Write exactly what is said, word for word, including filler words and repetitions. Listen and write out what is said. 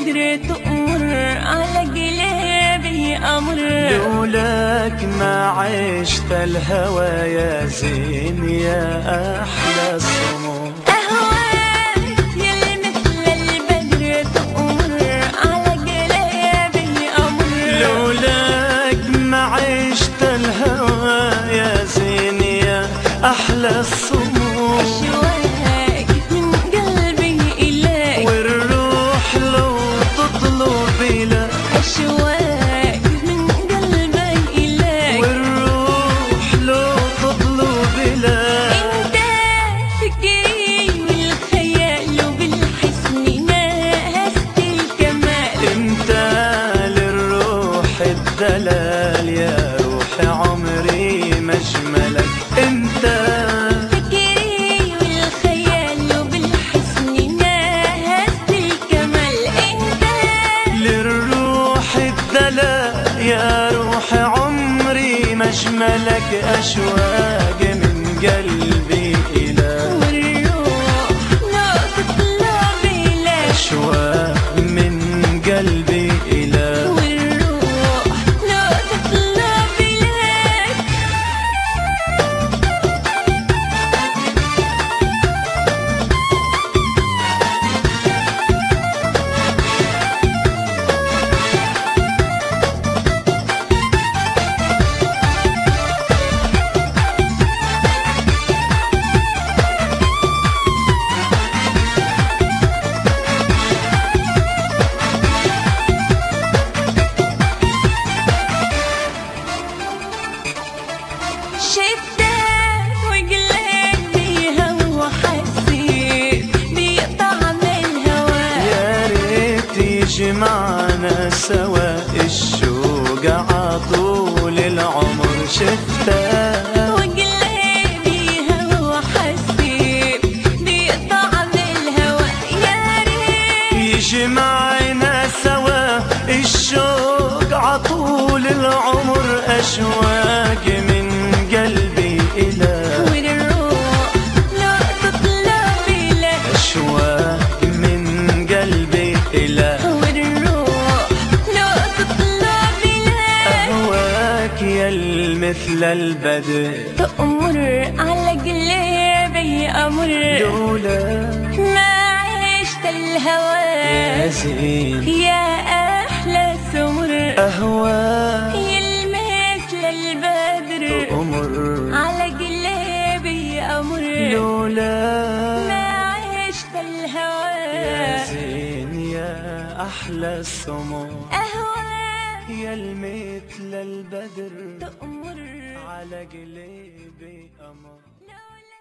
البدر تأمر على قلبي أمر. لولاك ما عشت الهوى يا زين يا أحلى السمر. أهواك يا مثل البدر تأمر على قلبي أمر. لولاك ما عشت الهوى يا زين يا أحلى السمر. أشواق من قلبي إليك والروح لو تطلب إليك. أشواق من قلبي إليك والروح لو تطلب إليك. أنت فكري والخيال وبالحسن ناهزت الكمال. أنت للروح الدلال يا روح عمري ما أجملك. أنت يا روح عمري ما أجملك. أشواق من قلبي إليك. والروح لا تطلب إليك. أشواق من قلبي إليك. والروح لا تطلب إليك. شفتك وقلبي هوا حسيت بطعم الهوى. يا ريت يجمعنا سوا الشوق عطول العمر. شفتك وقلبي هوا حسيت بطعم الهوى. يا ريت يجمعنا سوا الشوق عطول العمر. أشواق من قلبي إليك. والروح لا تطلب إليك. أشواق من قلبي إليك. والروح لا تطلب إليك. أهواك يا المثل البدر تأمر على قلبي أمر. لولا ما عشت الهوى يا زين يا أحلى سمر. أهواك يا المثل البدر أمر على قلبي أمر. لولا ما عشت الهوى يا زين يا أحلى السمر. أهواك يا المثل البدر تأمر على قلبي أمر.